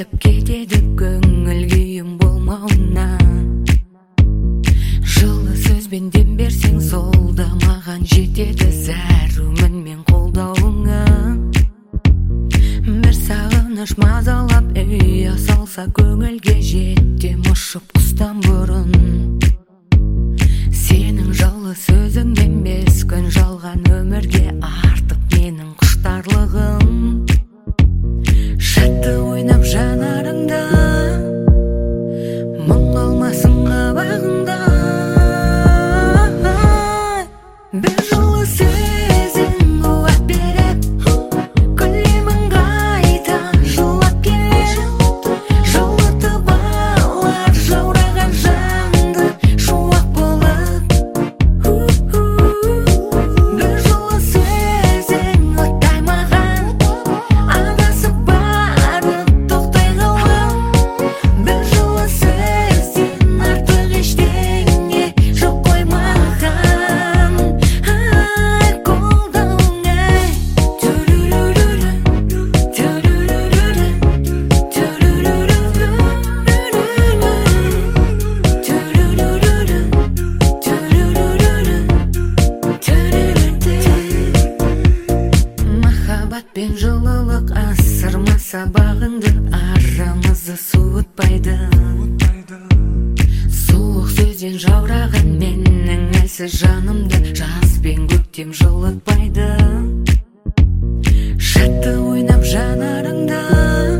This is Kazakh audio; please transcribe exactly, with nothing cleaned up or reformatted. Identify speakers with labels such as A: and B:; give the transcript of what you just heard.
A: жетіп кетеді көңіл күйім болмауына. Жылы сөзбен дем берсең сол да маған жетеді, зәрумін мен қолдауыңа. Бір сағыныш мазалап ұя салса көңілге жеттім ұшып құстан бұрын. Сенің жылы сөзіңнен бес күн жалған өмірге артық менің құштарлығым. Шатты ойнап жанарыңда, мұң қалмасын қабағыңда. Бір жылы сөзің қуат беріп, күлемін қайта жылап келіп, жылытып алар жаураған жанды шуақ болып. Бір жылы сөзің оттай маған, адасып барып тоқтай қалам. Бір жылы сөзден артық ештеңе жоқ қой маған. Ай, қолдауыңа. Тюрюрюрю, тюрюрюрю, тюрюрюрю, тюрюрюрю, тюрюрюрю. Махаббат пен жылылық асырмаса бағыңды, арамызды суытпайды. Суық сөзден жаураған менің әлсіз жанымды жаз бен көктем жылытпайды. Шатты ойнап жанарыңда,